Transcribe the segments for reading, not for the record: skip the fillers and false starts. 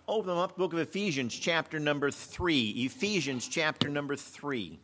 Open them up, the book of Ephesians, chapter number 3. Ephesians, chapter number 3.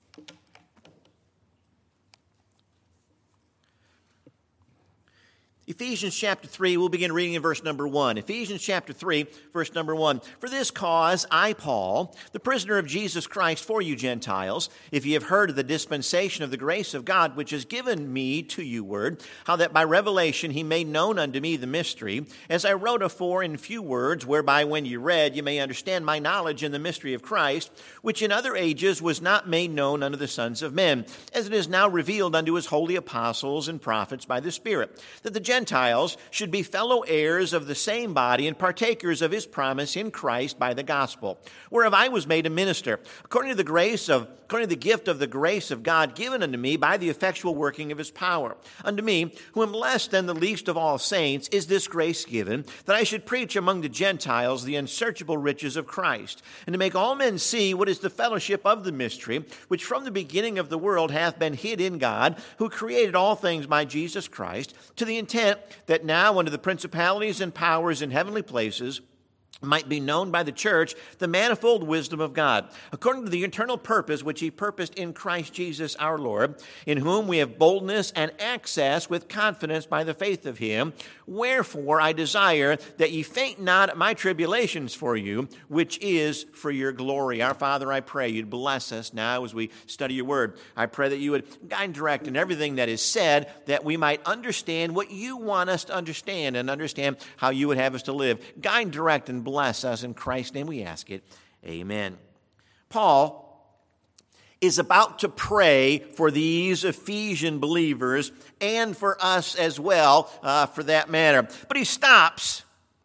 Ephesians chapter 3, we'll begin reading in verse number 1. Ephesians chapter 3, verse number 1. For this cause, I, Paul, the prisoner of Jesus Christ for you Gentiles, if ye have heard of the dispensation of the grace of God, which is given me to you word, how that by revelation he made known unto me the mystery, as I wrote afore in few words, whereby when ye read, ye may understand my knowledge in the mystery of Christ, which in other ages was not made known unto the sons of men, as it is now revealed unto his holy apostles and prophets by the Spirit, that the Gentiles should be fellow heirs of the same body and partakers of his promise in Christ by the gospel, whereof I was made a minister, according to the gift of the grace of God given unto me by the effectual working of his power. Unto me, who am less than the least of all saints, is this grace given, that I should preach among the Gentiles the unsearchable riches of Christ, and to make all men see what is the fellowship of the mystery, which from the beginning of the world hath been hid in God, who created all things by Jesus Christ, to the intent that now unto the principalities and powers in heavenly places might be known by the church the manifold wisdom of God, according to the eternal purpose which he purposed in Christ Jesus our Lord, in whom we have boldness and access with confidence by the faith of him. Wherefore I desire that ye faint not at my tribulations for you, which is for your glory. Our Father, I pray you'd bless us now as we study your word. I pray that you would guide and direct in everything that is said, that we might understand what you want us to understand and understand how you would have us to live. Guide and direct and bless us. In Christ's name we ask it. Amen. Paul is about to pray for these Ephesian believers and for us as well, for that matter. But he stops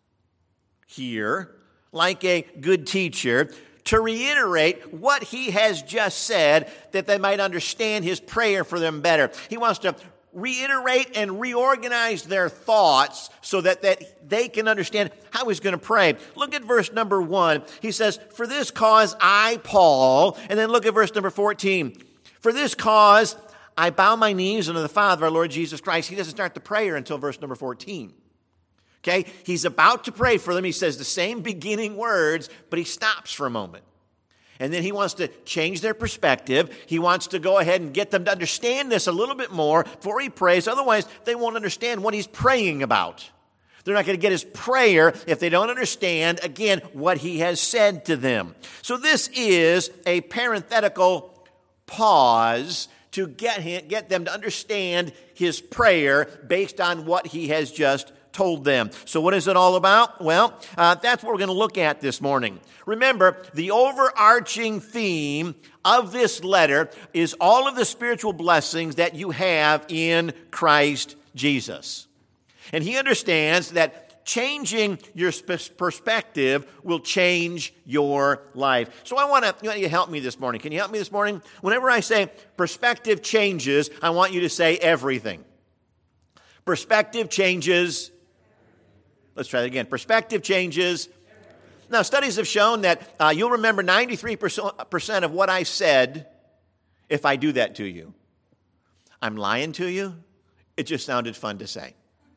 here, like a good teacher, to reiterate what he has just said, that they might understand his prayer for them better. He wants to reiterate and reorganize their thoughts so that they can understand how he's going to pray. Look at verse number 1. He says, for this cause I, Paul, and then look at verse number 14. For this cause I bow my knees unto the Father, our Lord Jesus Christ. He doesn't start the prayer until verse number 14. Okay? He's about to pray for them. He says the same beginning words, but he stops for a moment. And then he wants to change their perspective. He wants to go ahead and get them to understand this a little bit more before he prays. Otherwise, they won't understand what he's praying about. They're not going to get his prayer if they don't understand, again, what he has said to them. So this is a parenthetical pause to get them to understand his prayer based on what he has just told them. So what is it all about? Well, that's what we're going to look at this morning. Remember, the overarching theme of this letter is all of the spiritual blessings that you have in Christ Jesus. And he understands that changing your perspective will change your life. So I want you to help me this morning. Can you help me this morning? Whenever I say perspective changes, I want you to say everything. Perspective changes. Let's try that again. Perspective changes. Now, studies have shown that you'll remember 93% of what I said if I do that to you. I'm lying to you. It just sounded fun to say.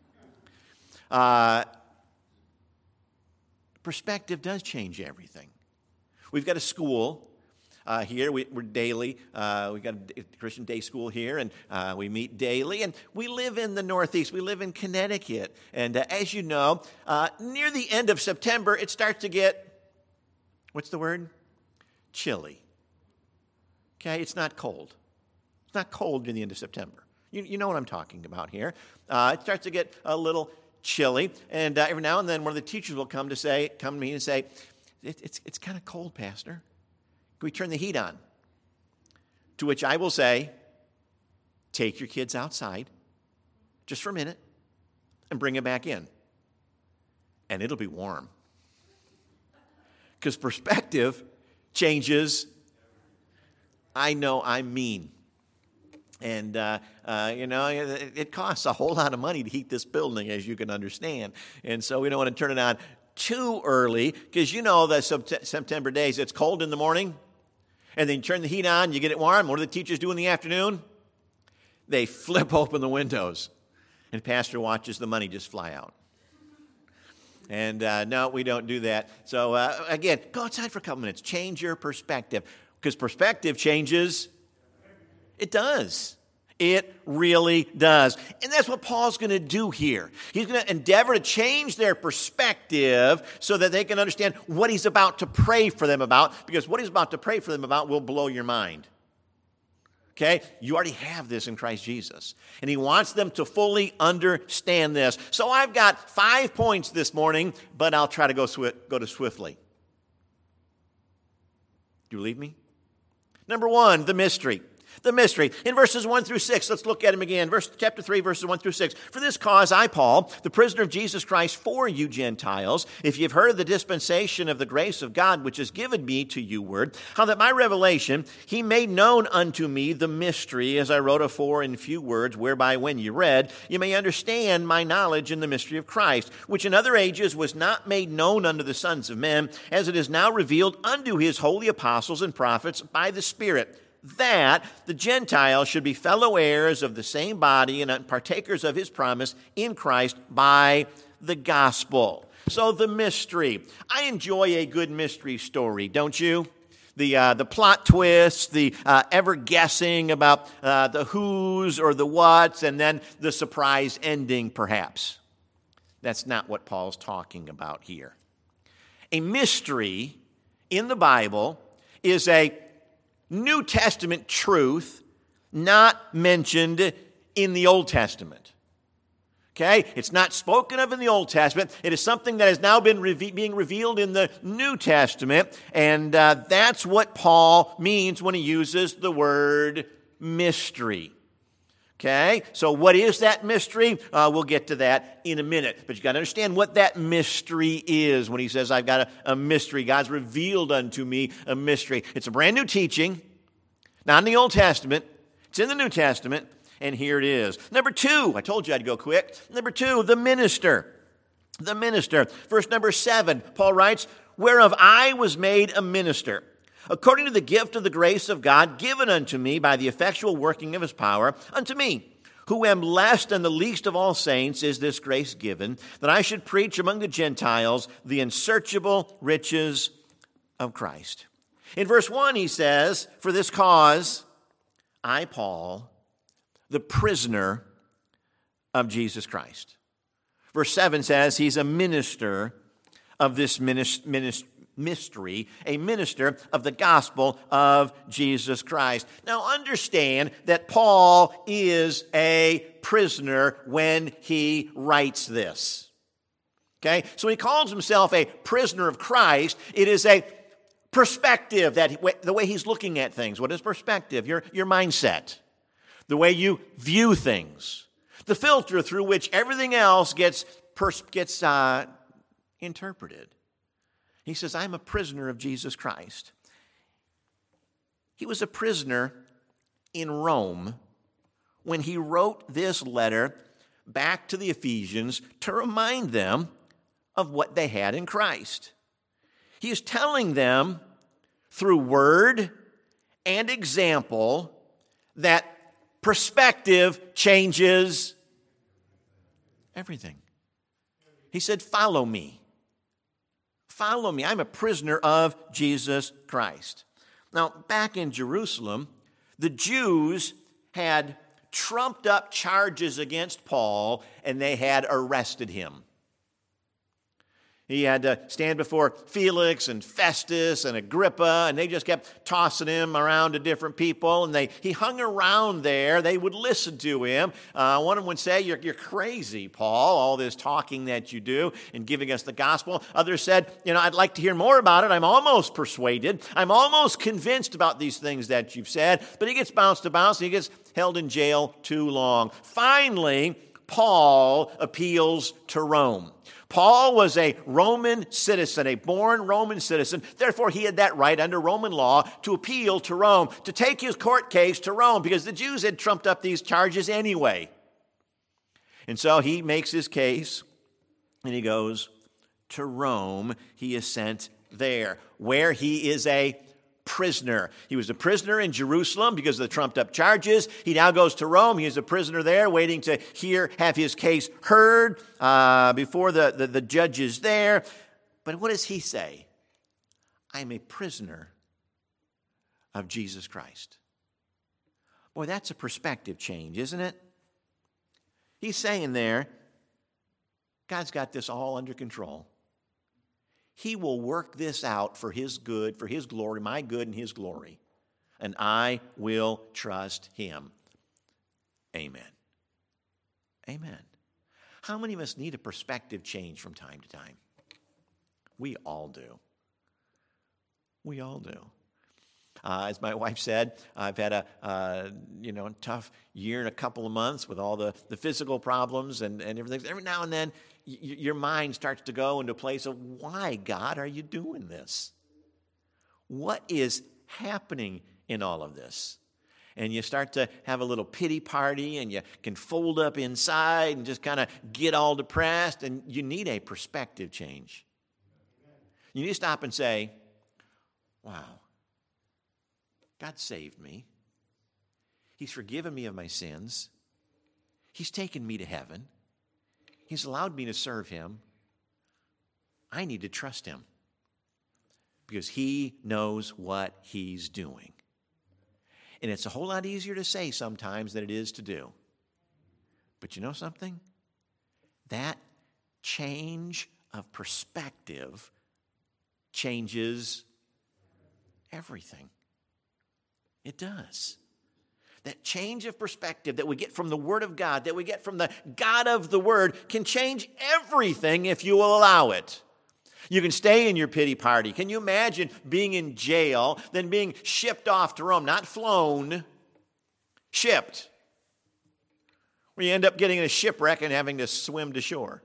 Perspective does change everything. We've got a school here. We're daily. We've got a Christian day school here, and we meet daily. And we live in the Northeast. We live in Connecticut. And as you know, near the end of September, it starts to get, what's the word? Chilly. Okay, it's not cold. It's not cold near the end of September. You know what I'm talking about here. It starts to get a little chilly, and every now and then one of the teachers will come to me and say, it's kind of cold, Pastor. Can we turn the heat on? To which I will say, take your kids outside just for a minute and bring them back in. And it'll be warm. Because perspective changes. I know I'm mean. And, it costs a whole lot of money to heat this building, as you can understand. And so we don't want to turn it on too early, because you know that September days, it's cold in the morning, and then you turn the heat on, you get it warm. What do the teachers do in the afternoon? They flip open the windows, and Pastor watches the money just fly out. And no, we don't do that. So again, go outside for a couple minutes. Change your perspective. Because perspective changes. It does. It really does. And that's what Paul's going to do here. He's going to endeavor to change their perspective so that they can understand what he's about to pray for them about. Because what he's about to pray for them about will blow your mind. Okay? You already have this in Christ Jesus. And he wants them to fully understand this. So I've got 5 points this morning, but I'll try to go to swiftly. Do you believe me? Number 1, the mystery. The mystery. In verses 1 through 6, let's look at them again. Chapter 3, verses 1 through 6. For this cause, I, Paul, the prisoner of Jesus Christ for you Gentiles, if you've heard of the dispensation of the grace of God, which is given me to you word, how that by revelation he made known unto me the mystery, as I wrote afore in few words, whereby when you read, you may understand my knowledge in the mystery of Christ, which in other ages was not made known unto the sons of men, as it is now revealed unto his holy apostles and prophets by the Spirit, that the Gentiles should be fellow heirs of the same body and partakers of his promise in Christ by the gospel. So the mystery. I enjoy a good mystery story, don't you? The plot twists, the ever guessing about the who's or the what's, and then the surprise ending, perhaps. That's not what Paul's talking about here. A mystery in the Bible is a New Testament truth not mentioned in the Old Testament. Okay? It's not spoken of in the Old Testament. It is something that has now been being revealed in the New Testament. And that's what Paul means when he uses the word mystery. Okay? So what is that mystery? We'll get to that in a minute. But you've got to understand what that mystery is when he says, I've got a mystery. God's revealed unto me a mystery. It's a brand new teaching, not in the Old Testament. It's in the New Testament, and here it is. Number 2, I told you I'd go quick. Number 2, the minister. The minister. Verse number 7, Paul writes, whereof I was made a minister, according to the gift of the grace of God given unto me by the effectual working of his power, unto me, who am less than the least of all saints, is this grace given, that I should preach among the Gentiles the unsearchable riches of Christ. In verse 1 he says, for this cause, I, Paul, the prisoner of Jesus Christ. Verse 7 says he's a minister of this mystery, a minister of the gospel of Jesus Christ. Now understand that Paul is a prisoner when he writes this. Okay? So when he calls himself a prisoner of Christ, it is a perspective, that the way he's looking at things. What is perspective? Your mindset. The way you view things. The filter through which everything else gets interpreted. He says, I'm a prisoner of Jesus Christ. He was a prisoner in Rome when he wrote this letter back to the Ephesians to remind them of what they had in Christ. He is telling them through word and example that perspective changes everything. He said, follow me. Follow me. I'm a prisoner of Jesus Christ. Now, back in Jerusalem, the Jews had trumped up charges against Paul, and they had arrested him. He had to stand before Felix and Festus and Agrippa, and they just kept tossing him around to different people, and he hung around there. They would listen to him. One of them would say, you're crazy, Paul, all this talking that you do and giving us the gospel. Others said, I'd like to hear more about it. I'm almost persuaded. I'm almost convinced about these things that you've said. But he gets bounced about, and he gets held in jail too long. Finally, Paul appeals to Rome. Paul was a Roman citizen, a born Roman citizen. Therefore, he had that right under Roman law to appeal to Rome, to take his court case to Rome, because the Jews had trumped up these charges anyway. And so he makes his case, and he goes to Rome. He is sent there, where he is a prisoner. He was a prisoner in Jerusalem because of the trumped-up charges. He now goes to Rome. He is a prisoner there, waiting to have his case heard before the judges there. But what does he say? I'm a prisoner of Jesus Christ. Boy, that's a perspective change, isn't it? He's saying there, God's got this all under control. He will work this out for his good, for his glory, my good and his glory. And I will trust him. Amen. Amen. How many of us need a perspective change from time to time? We all do. We all do. As my wife said, I've had a tough year and a couple of months with all the physical problems and everything. Every now and then, your mind starts to go into a place of, why, God, are you doing this? What is happening in all of this? And you start to have a little pity party, and you can fold up inside and just kind of get all depressed, and you need a perspective change. You need to stop and say, wow, God saved me. He's forgiven me of my sins. He's taken me to heaven. He's allowed me to serve him. I need to trust him because he knows what he's doing. And it's a whole lot easier to say sometimes than it is to do. But you know something? That change of perspective changes everything. It does. That change of perspective that we get from the Word of God, that we get from the God of the Word, can change everything if you will allow it. You can stay in your pity party. Can you imagine being in jail, then being shipped off to Rome? Not flown, shipped. Where you end up getting in a shipwreck and having to swim to shore.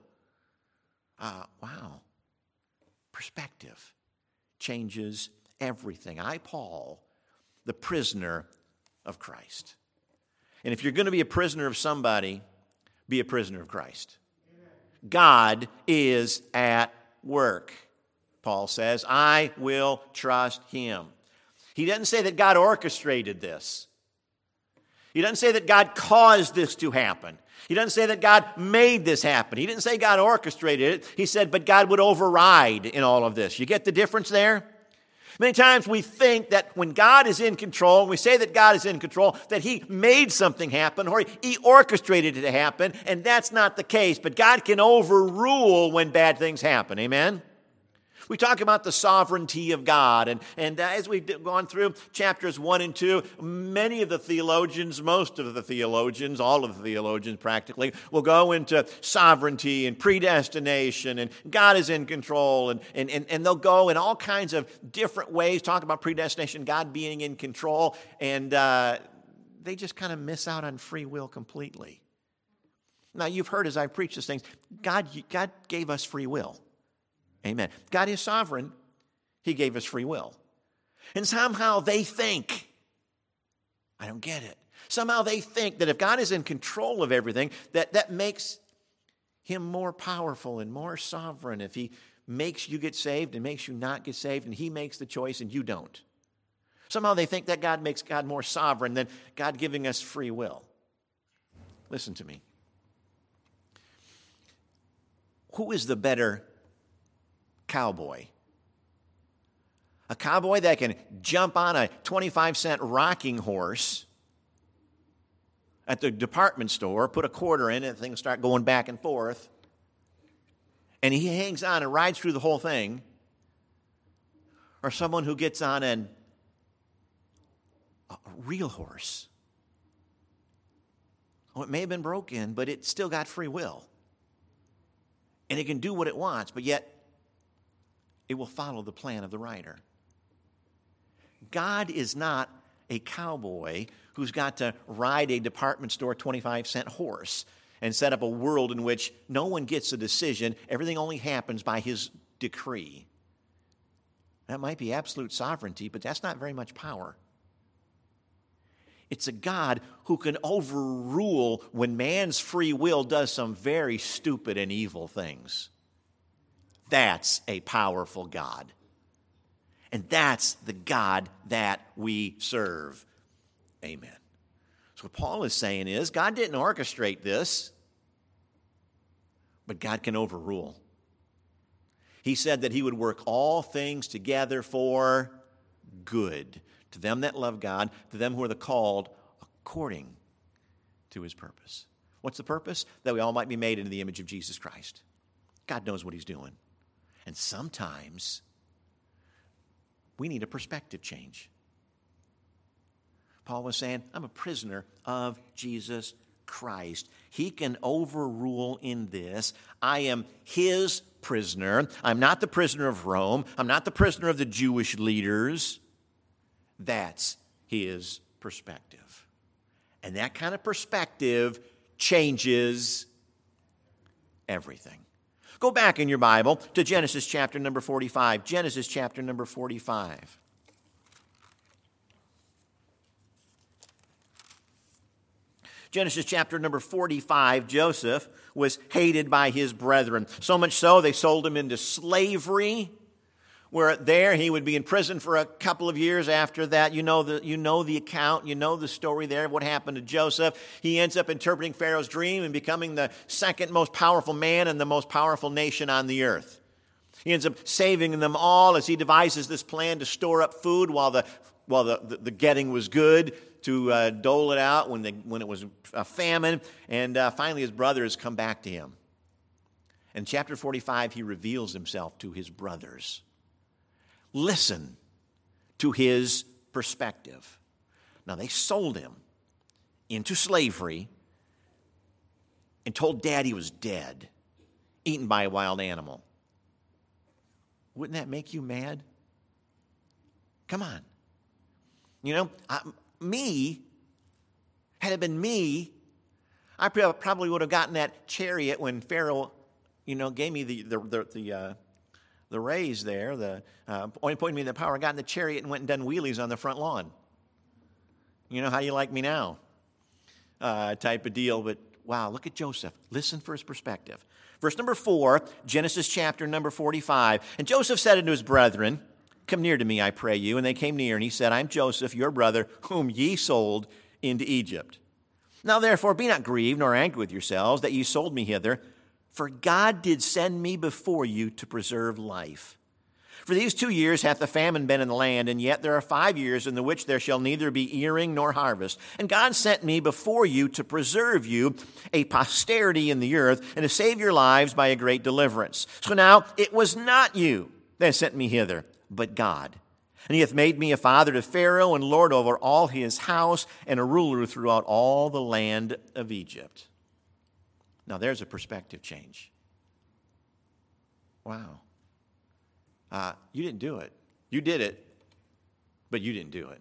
Wow. Perspective changes everything. I, Paul, the prisoner of Christ. And if you're going to be a prisoner of somebody, be a prisoner of Christ. God is at work. Paul says, I will trust him. He doesn't say that God orchestrated this. He doesn't say that God caused this to happen. He doesn't say that God made this happen. He didn't say God orchestrated it. He said, but God would override in all of this. You get the difference there? Many times we think that when God is in control, and we say that God is in control, that he made something happen or he orchestrated it to happen, and that's not the case. But God can overrule when bad things happen. Amen? We talk about the sovereignty of God, and as we've gone through chapters 1 and 2, many of the theologians, most of the theologians, all of the theologians practically, will go into sovereignty and predestination, and God is in control, and they'll go in all kinds of different ways, talk about predestination, God being in control, and they just kind of miss out on free will completely. Now, you've heard as I preach these things, God gave us free will. Amen. God is sovereign. He gave us free will. And somehow they think, I don't get it. Somehow they think that if God is in control of everything, that makes him more powerful and more sovereign. If he makes you get saved and makes you not get saved, and he makes the choice and you don't. Somehow they think that God makes God more sovereign than God giving us free will. Listen to me. Who is the better cowboy? A cowboy that can jump on a 25-cent rocking horse at the department store, put a quarter in it, and things start going back and forth, and he hangs on and rides through the whole thing, or someone who gets on a real horse. Oh, it may have been broken, but it still got free will. And it can do what it wants, but yet it will follow the plan of the rider. God is not a cowboy who's got to ride a department store 25-cent horse and set up a world in which no one gets a decision. Everything only happens by his decree. That might be absolute sovereignty, but that's not very much power. It's a God who can overrule when man's free will does some very stupid and evil things. That's a powerful God. And that's the God that we serve. Amen. So what Paul is saying is, God didn't orchestrate this, but God can overrule. He said that he would work all things together for good to them that love God, to them who are the called according to his purpose. What's the purpose? That we all might be made into the image of Jesus Christ. God knows what he's doing. And sometimes we need a perspective change. Paul was saying, I'm a prisoner of Jesus Christ. He can overrule in this. I am his prisoner. I'm not the prisoner of Rome. I'm not the prisoner of the Jewish leaders. That's his perspective. And that kind of perspective changes everything. Go back in your Bible to Genesis chapter number 45. Genesis chapter number 45. Genesis chapter number 45, Joseph was hated by his brethren. So much so, they sold him into slavery, where there he would be in prison for a couple of years after that. You know the account, you know the story there of what happened to Joseph. He ends up interpreting Pharaoh's dream and becoming the second most powerful man and the most powerful nation on the earth. He ends up saving them all as he devises this plan to store up food while the getting was good, to dole it out when it was a famine. And finally his brothers come back to him. In chapter 45, he reveals himself to his brothers. Listen to his perspective. Now, they sold him into slavery and told Dad he was dead, eaten by a wild animal. Wouldn't that make you mad? Come on. You know, had it been me, I probably would have gotten that chariot when Pharaoh, gave me the raise there, pointed me in the power. I got in the chariot and went and done wheelies on the front lawn. You know, how you like me now? Type of deal. But wow, look at Joseph. Listen for his perspective. Verse number 4, Genesis chapter number 45. And Joseph said unto his brethren, come near to me, I pray you. And they came near, and he said, I'm Joseph, your brother, whom ye sold into Egypt. Now therefore be not grieved, nor angry with yourselves, that ye sold me hither. For God did send me before you to preserve life. For these 2 years hath the famine been in the land, and yet there are 5 years in the which there shall neither be earing nor harvest. And God sent me before you to preserve you a posterity in the earth, and to save your lives by a great deliverance. So now it was not you that sent me hither, but God. And he hath made me a father to Pharaoh, and lord over all his house, and a ruler throughout all the land of Egypt. Now there's a perspective change. Wow. You didn't do it. You did it, but you didn't do it.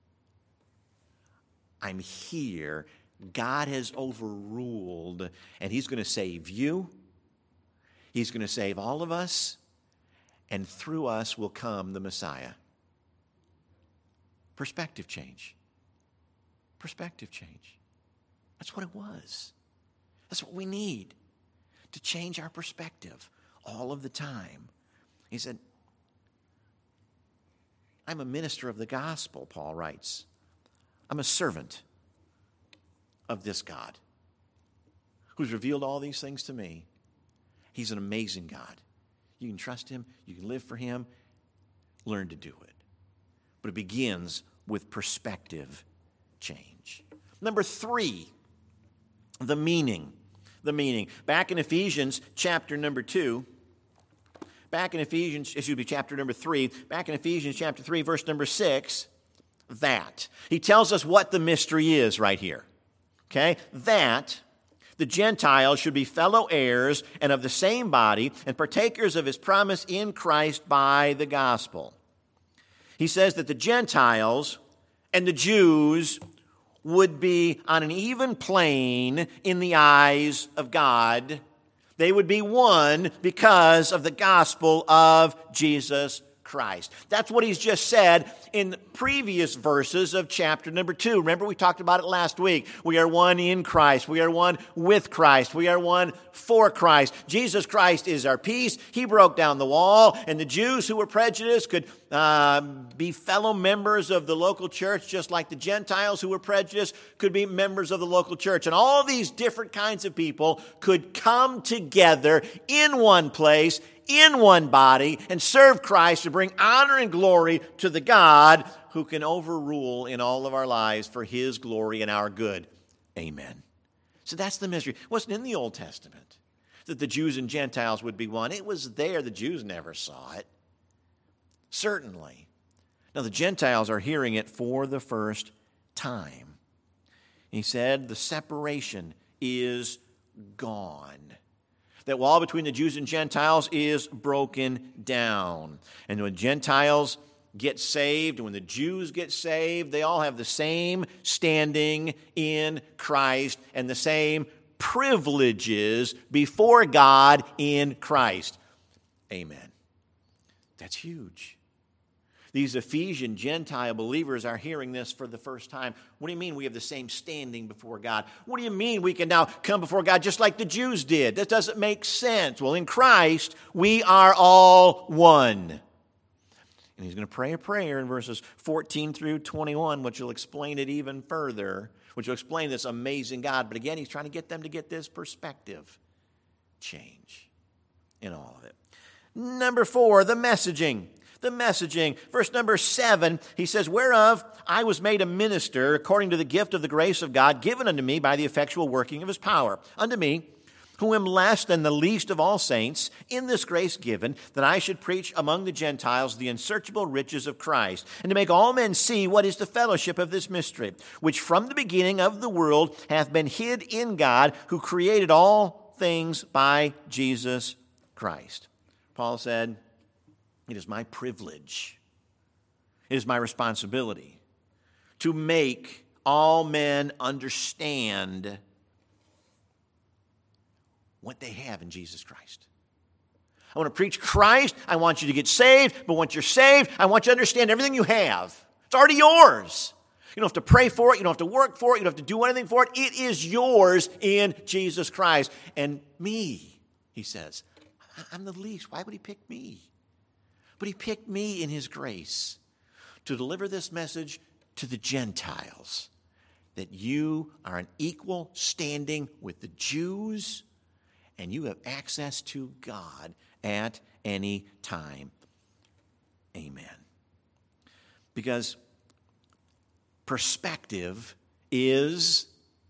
I'm here. God has overruled, and he's going to save you. He's going to save all of us, and through us will come the Messiah. Perspective change. Perspective change. That's what it was. That's what we need, to change our perspective all of the time. He said, I'm a minister of the gospel, Paul writes. I'm a servant of this God who's revealed all these things to me. He's an amazing God. You can trust him. You can live for him. Learn to do it. But it begins with perspective change. Number 3, the meaning. The meaning. Back in Ephesians chapter number 2, chapter number 3, back in Ephesians chapter 3, verse number 6, that. He tells us what the mystery is right here. Okay? That the Gentiles should be fellow heirs and of the same body and partakers of his promise in Christ by the gospel. He says that the Gentiles and the Jews would be on an even plane in the eyes of God. They would be one because of the gospel of Jesus Christ. That's what he's just said in the previous verses of chapter number 2. Remember, we talked about it last week. We are one in Christ. We are one with Christ. We are one for Christ. Jesus Christ is our peace. He broke down the wall, and the Jews who were prejudiced could be fellow members of the local church, just like the Gentiles who were prejudiced could be members of the local church. And all these different kinds of people could come together in one place, in one body, and serve Christ to bring honor and glory to the God who can overrule in all of our lives for his glory and our good. Amen. So that's the mystery. It wasn't in the Old Testament that the Jews and Gentiles would be one. It was there. The Jews never saw it. Certainly. Now the Gentiles are hearing it for the first time. He said the separation is gone. That wall between the Jews and Gentiles is broken down. And when Gentiles get saved, and when the Jews get saved, they all have the same standing in Christ and the same privileges before God in Christ. Amen. That's huge. These Ephesian Gentile believers are hearing this for the first time. What do you mean we have the same standing before God? What do you mean we can now come before God just like the Jews did? That doesn't make sense. Well, in Christ, we are all one. And he's going to pray a prayer in verses 14 through 21, which will explain it even further, which will explain this amazing God. But again, he's trying to get them to get this perspective change in all of it. Number 4, the messaging. The messaging. Verse number 7, he says, whereof I was made a minister according to the gift of the grace of God given unto me by the effectual working of his power. Unto me, who am less than the least of all saints, in this grace given, that I should preach among the Gentiles the unsearchable riches of Christ, and to make all men see what is the fellowship of this mystery, which from the beginning of the world hath been hid in God, who created all things by Jesus Christ. Paul said, it is my privilege, it is my responsibility to make all men understand what they have in Jesus Christ. I want to preach Christ. I want you to get saved. But once you're saved, I want you to understand everything you have. It's already yours. You don't have to pray for it. You don't have to work for it. You don't have to do anything for it. It is yours in Jesus Christ. And me, he says, I'm the least. Why would he pick me? But he picked me in his grace to deliver this message to the Gentiles, that you are an equal standing with the Jews and you have access to God at any time. Amen. Because perspective is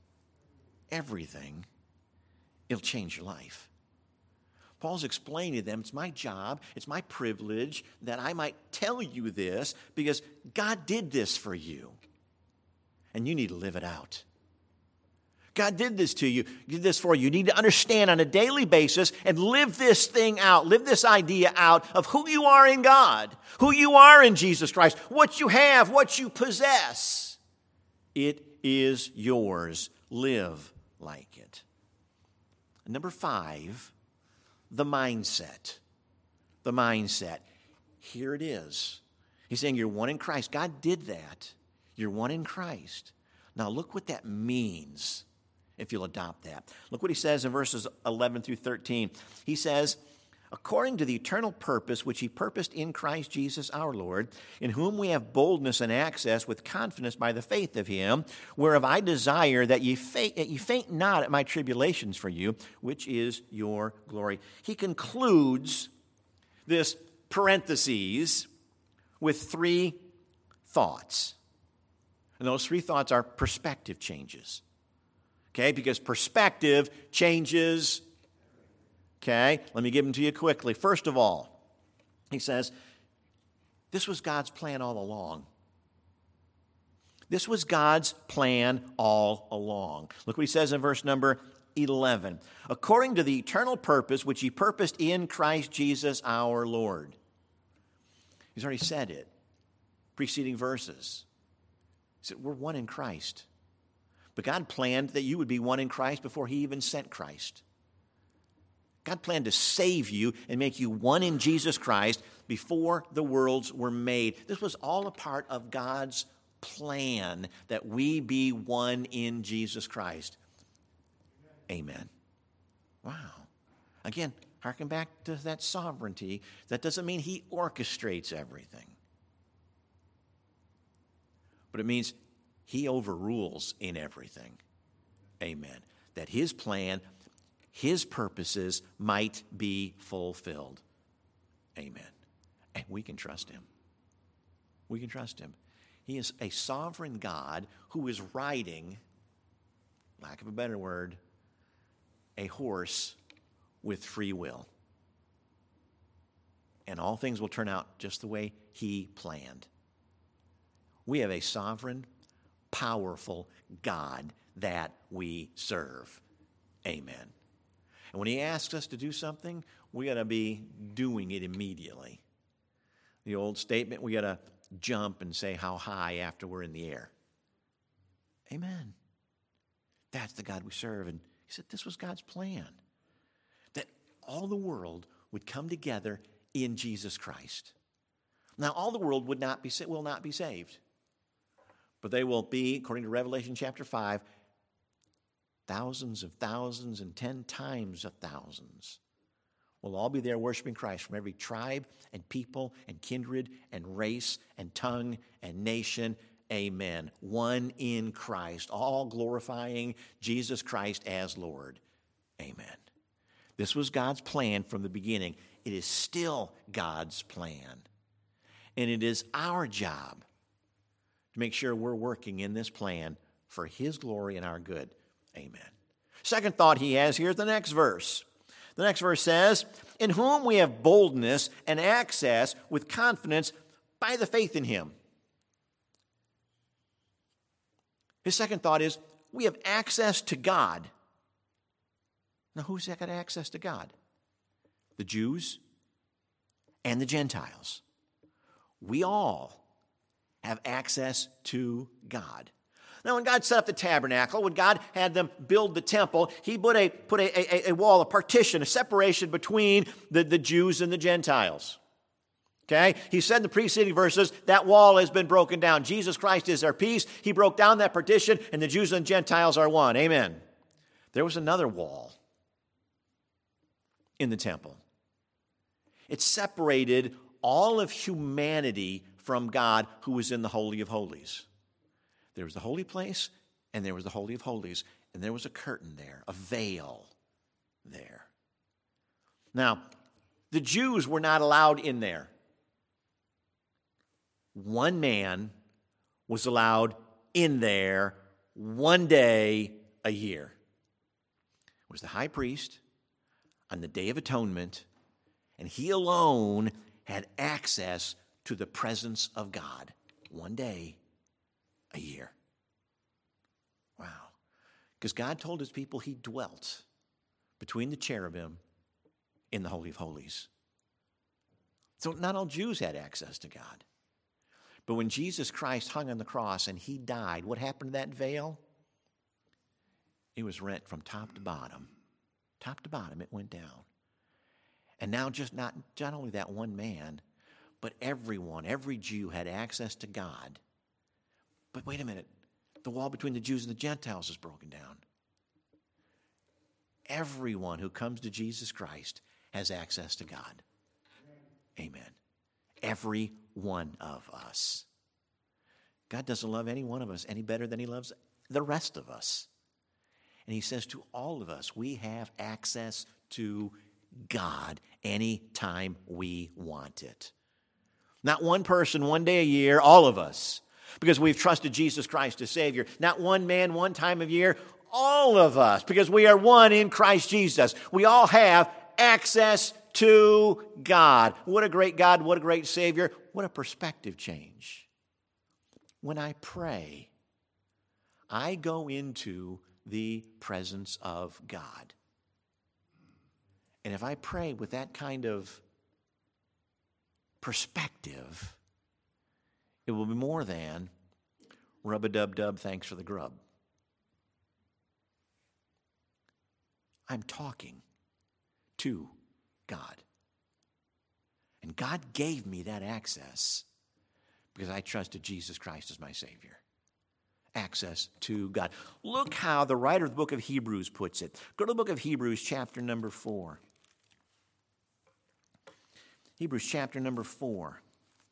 everything. It'll change your life. Paul's explaining to them, it's my job, it's my privilege that I might tell you this because God did this for you. And you need to live it out. God did this to you, did this for you. You need to understand on a daily basis and live this thing out, live this idea out of who you are in God, who you are in Jesus Christ, what you have, what you possess. It is yours. Live like it. Number 5, the mindset. The mindset. Here it is. He's saying you're one in Christ. God did that. You're one in Christ. Now look what that means if you'll adopt that. Look what he says in verses 11 through 13. He says, according to the eternal purpose which he purposed in Christ Jesus our Lord, in whom we have boldness and access with confidence by the faith of him, whereof I desire that ye faint not at my tribulations for you, which is your glory. He concludes this parentheses with 3 thoughts. And those 3 thoughts are perspective changes. Okay, because perspective changes. Okay, let me give them to you quickly. First of all, he says, this was God's plan all along. This was God's plan all along. Look what he says in verse number 11. According to the eternal purpose which he purposed in Christ Jesus our Lord. He's already said it. Preceding verses. He said, we're one in Christ. But God planned that you would be one in Christ before he even sent Christ. God planned to save you and make you one in Jesus Christ before the worlds were made. This was all a part of God's plan, that we be one in Jesus Christ. Amen. Wow. Again, harken back to that sovereignty. That doesn't mean he orchestrates everything. But it means he overrules in everything. Amen. That his plan, his purposes might be fulfilled. Amen. And we can trust him. We can trust him. He is a sovereign God who is riding, lack of a better word, a horse with free will. And all things will turn out just the way he planned. We have a sovereign, powerful God that we serve. Amen. And when he asks us to do something, we got to be doing it immediately. The old statement, we got to jump and say how high after we're in the air. Amen. That's the God we serve. And he said this was God's plan, that all the world would come together in Jesus Christ. Now, all the world will not be saved, but they will be, according to Revelation chapter 5, thousands of thousands and 10 times of thousands will all be there worshiping Christ from every tribe and people and kindred and race and tongue and nation. Amen. One in Christ, all glorifying Jesus Christ as Lord. Amen. This was God's plan from the beginning. It is still God's plan. And it is our job to make sure we're working in this plan for his glory and our good. Amen. Second thought he has here is the next verse. The next verse says, in whom we have boldness and access with confidence by the faith in him. His second thought is, we have access to God. Now, who's got access to God? The Jews and the Gentiles. We all have access to God. Now, when God set up the tabernacle, when God had them build the temple, he put a wall, a partition, a separation between the Jews and the Gentiles. Okay? He said in the preceding verses, that wall has been broken down. Jesus Christ is our peace. He broke down that partition, and the Jews and Gentiles are one. Amen. There was another wall in the temple. It separated all of humanity from God, who was in the Holy of Holies. There was the holy place, and there was the Holy of Holies, and there was a curtain there, a veil there. Now, the Jews were not allowed in there. One man was allowed in there one day a year. It was the high priest on the Day of Atonement, and he alone had access to the presence of God one day a year. Wow. Because God told his people he dwelt between the cherubim in the Holy of Holies. So not all Jews had access to God. But when Jesus Christ hung on the cross and he died, what happened to that veil? It was rent from top to bottom. Top to bottom, it went down. And now just not only that one man, but everyone, every Jew had access to God. But wait a minute, the wall between the Jews and the Gentiles is broken down. Everyone who comes to Jesus Christ has access to God. Amen. Every one of us. God doesn't love any one of us any better than he loves the rest of us. And he says to all of us, we have access to God anytime we want it. Not one person, one day a year, all of us. Because we've trusted Jesus Christ as Savior. Not one man, one time of year, all of us. Because we are one in Christ Jesus. We all have access to God. What a great God, what a great Savior, what a perspective change. When I pray, I go into the presence of God. And if I pray with that kind of perspective, it will be more than rub-a-dub-dub, thanks for the grub. I'm talking to God. And God gave me that access because I trusted Jesus Christ as my Savior. Access to God. Look how the writer of the book of Hebrews puts it. Go to the book of Hebrews, chapter number 4. Hebrews, chapter number 4.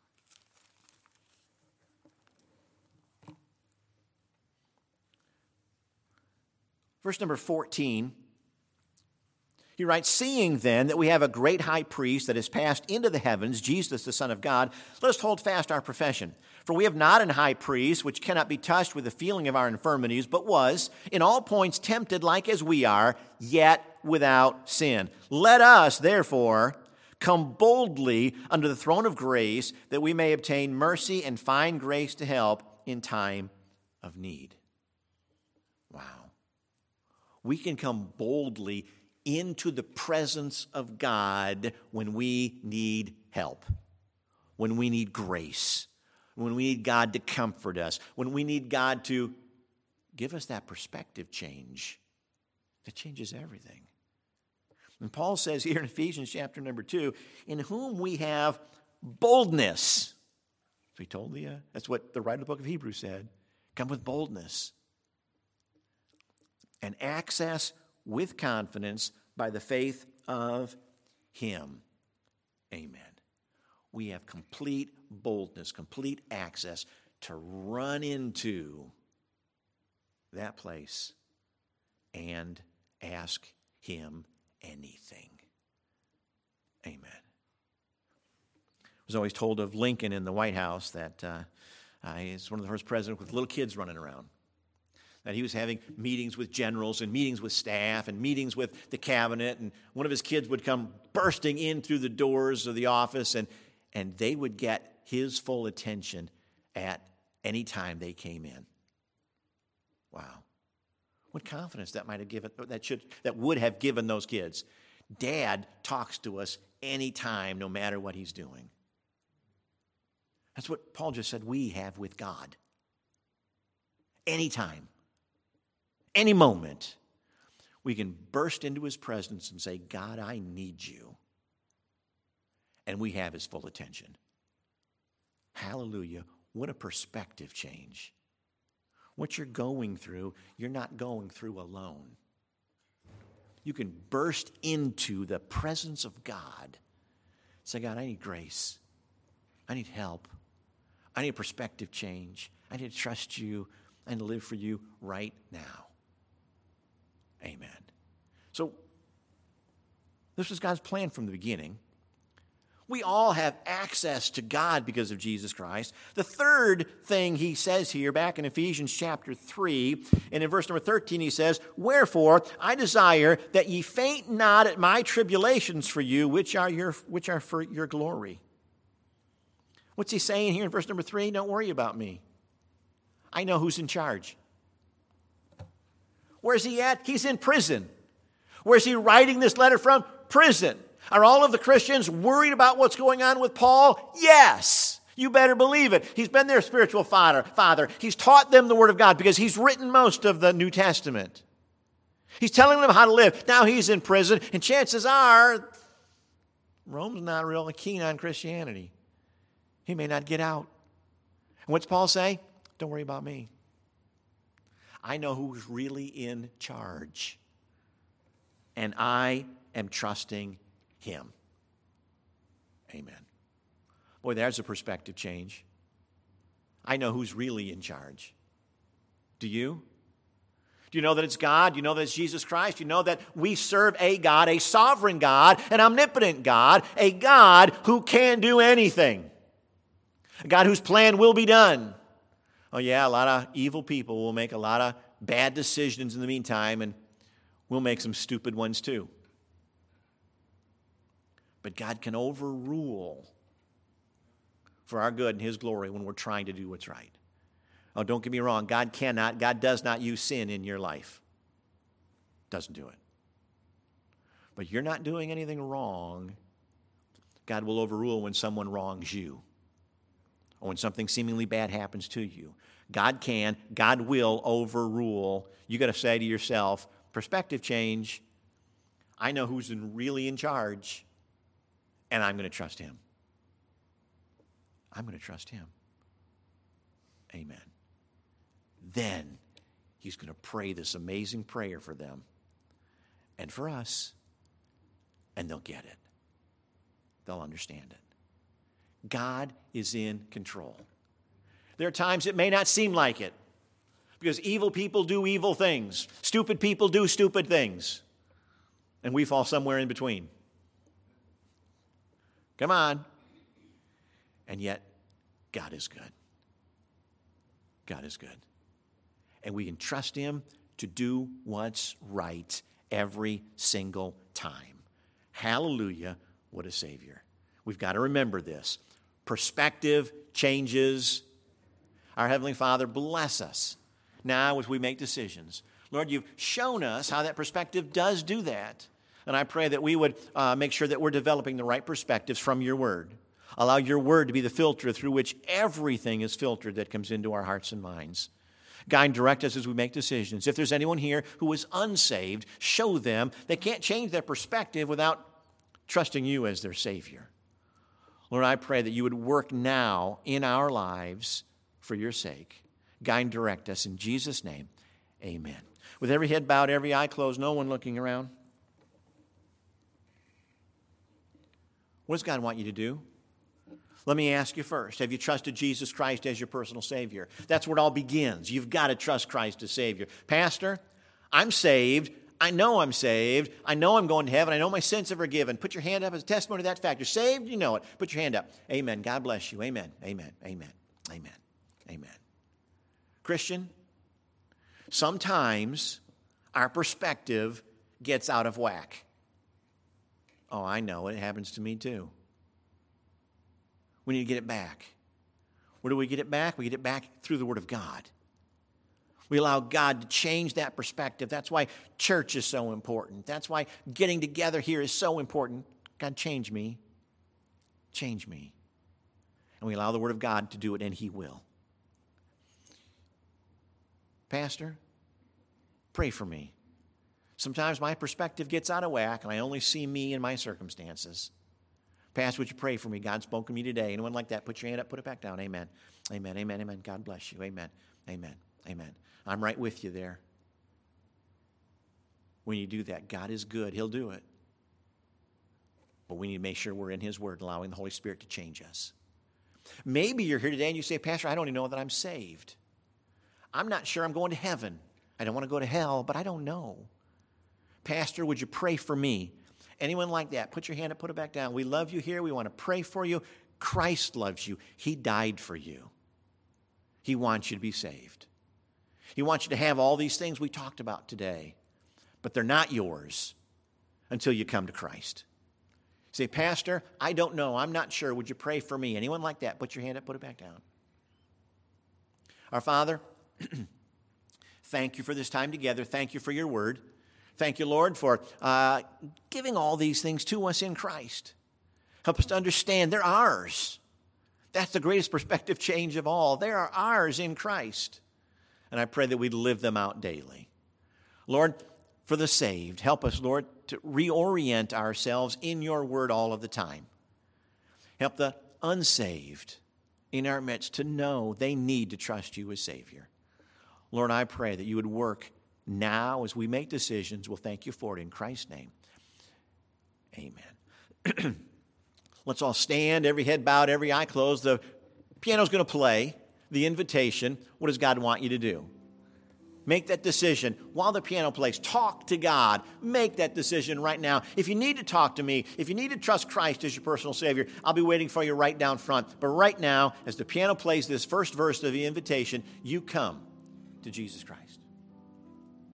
Verse number 14. He writes, "Seeing then that we have a great high priest that has passed into the heavens, Jesus the Son of God, let us hold fast our profession. For we have not an high priest which cannot be touched with the feeling of our infirmities, but was in all points tempted like as we are, yet without sin. Let us, therefore, come boldly under the throne of grace, that we may obtain mercy and find grace to help in time of need." Wow. We can come boldly into the presence of God when we need help, when we need grace, when we need God to comfort us, when we need God to give us that perspective change. That changes everything. And Paul says here in Ephesians chapter number 2, in whom we have boldness. So he told that's what the writer of the book of Hebrews said. Come with boldness. And access with confidence by the faith of Him. Amen. We have complete boldness, complete access to run into that place and ask Him anything. Amen. I was always told of Lincoln in the White House that he's one of the first presidents with little kids running around. That he was having meetings with generals and meetings with staff and meetings with the cabinet, and one of his kids would come bursting in through the doors of the office, and they would get his full attention at any time they came in. Wow. What confidence that might have given, that would have given those kids. Dad talks to us anytime, no matter what he's doing. That's what Paul just said we have with God. Anytime. Any moment, we can burst into His presence and say, God, I need you. And we have His full attention. Hallelujah. What a perspective change. What you're going through, you're not going through alone. You can burst into the presence of God. Say, God, I need grace. I need help. I need a perspective change. I need to trust you and live for you right now. Amen. So, this was God's plan from the beginning. We all have access to God because of Jesus Christ. The third thing he says here, back in Ephesians chapter 3, and in verse number 13, he says, "Wherefore I desire that ye faint not at my tribulations for you, which are for your glory." What's he saying here in verse number 3? Don't worry about me. I know who's in charge. Where's he at? He's in prison. Where's he writing this letter from? Prison. Are all of the Christians worried about what's going on with Paul? Yes. You better believe it. He's been their spiritual father. He's taught them the Word of God because he's written most of the New Testament. He's telling them how to live. Now he's in prison, and chances are Rome's not really keen on Christianity. He may not get out. And what's Paul say? Don't worry about me. I know who's really in charge. And I am trusting Him. Amen. Boy, there's a perspective change. I know who's really in charge. Do you? Do you know that it's God? Do you know that it's Jesus Christ? Do you know that we serve a God, a sovereign God, an omnipotent God, a God who can do anything, a God whose plan will be done? Oh yeah, a lot of evil people will make a lot of bad decisions in the meantime, and we'll make some stupid ones too. But God can overrule for our good and His glory when we're trying to do what's right. Oh, don't get me wrong. God does not use sin in your life. Doesn't do it. But you're not doing anything wrong. God will overrule when someone wrongs you, or when something seemingly bad happens to you. God will overrule. You got to say to yourself, perspective change. I know who's really in charge, and I'm going to trust him. I'm going to trust him. Amen. Then he's going to pray this amazing prayer for them and for us, and they'll get it. They'll understand it. God is in control. There are times it may not seem like it, because evil people do evil things. Stupid people do stupid things. And we fall somewhere in between. Come on. And yet, God is good. God is good. And we can trust him to do what's right every single time. Hallelujah, what a Savior. We've got to remember this. Perspective changes. Our Heavenly Father, bless us now as we make decisions. Lord, you've shown us how that perspective does do that. And I pray that we would make sure that we're developing the right perspectives from your word. Allow your word to be the filter through which everything is filtered that comes into our hearts and minds. Guide and direct us as we make decisions. If there's anyone here who is unsaved, show them they can't change their perspective without trusting you as their Savior. Lord, I pray that you would work now in our lives for your sake. Guide and direct us in Jesus' name. Amen. With every head bowed, every eye closed, no one looking around. What does God want you to do? Let me ask you first, have you trusted Jesus Christ as your personal Savior? That's where it all begins. You've got to trust Christ as Savior. Pastor, I'm saved. I know I'm saved. I know I'm going to heaven. I know my sins are forgiven. Put your hand up as a testimony to that fact. You're saved, you know it. Put your hand up. Amen. God bless you. Amen. Amen. Amen. Amen. Amen. Christian, sometimes our perspective gets out of whack. Oh, I know. It happens to me too. We need to get it back. Where do we get it back? We get it back through the Word of God. We allow God to change that perspective. That's why church is so important. That's why getting together here is so important. God, change me. Change me. And we allow the Word of God to do it, and he will. Pastor, pray for me. Sometimes my perspective gets out of whack, and I only see me and my circumstances. Pastor, would you pray for me? God spoke to me today. Anyone like that? Put your hand up, put it back down. Amen. Amen. Amen. Amen. God bless you. Amen. Amen. Amen. I'm right with you there. When you do that, God is good. He'll do it. But we need to make sure we're in his word, allowing the Holy Spirit to change us. Maybe you're here today and you say, Pastor, I don't even know that I'm saved. I'm not sure I'm going to heaven. I don't want to go to hell, but I don't know. Pastor, would you pray for me? Anyone like that? Put your hand up, put it back down. We love you here. We want to pray for you. Christ loves you. He died for you. He wants you to be saved. He wants you to have all these things we talked about today, but they're not yours until you come to Christ. You say, Pastor, I don't know. I'm not sure. Would you pray for me? Anyone like that? Put your hand up, put it back down. Our Father, thank you for this time together. Thank you for your word. Thank you, Lord, for giving all these things to us in Christ. Help us to understand they're ours. That's the greatest perspective change of all. They are ours in Christ. And I pray that we'd live them out daily. Lord, for the saved, help us, Lord, to reorient ourselves in your word all of the time. Help the unsaved in our midst to know they need to trust you as Savior. Lord, I pray that you would work now as we make decisions. We'll thank you for it in Christ's name. Amen. Let's all stand, every head bowed, every eye closed. The piano's going to play the invitation. What does God want you to do? Make that decision while the piano plays. Talk to God. Make that decision right now. If you need to talk to me, if you need to trust Christ as your personal Savior, I'll be waiting for you right down front. But right now, as the piano plays this first verse of the invitation, you come to Jesus Christ.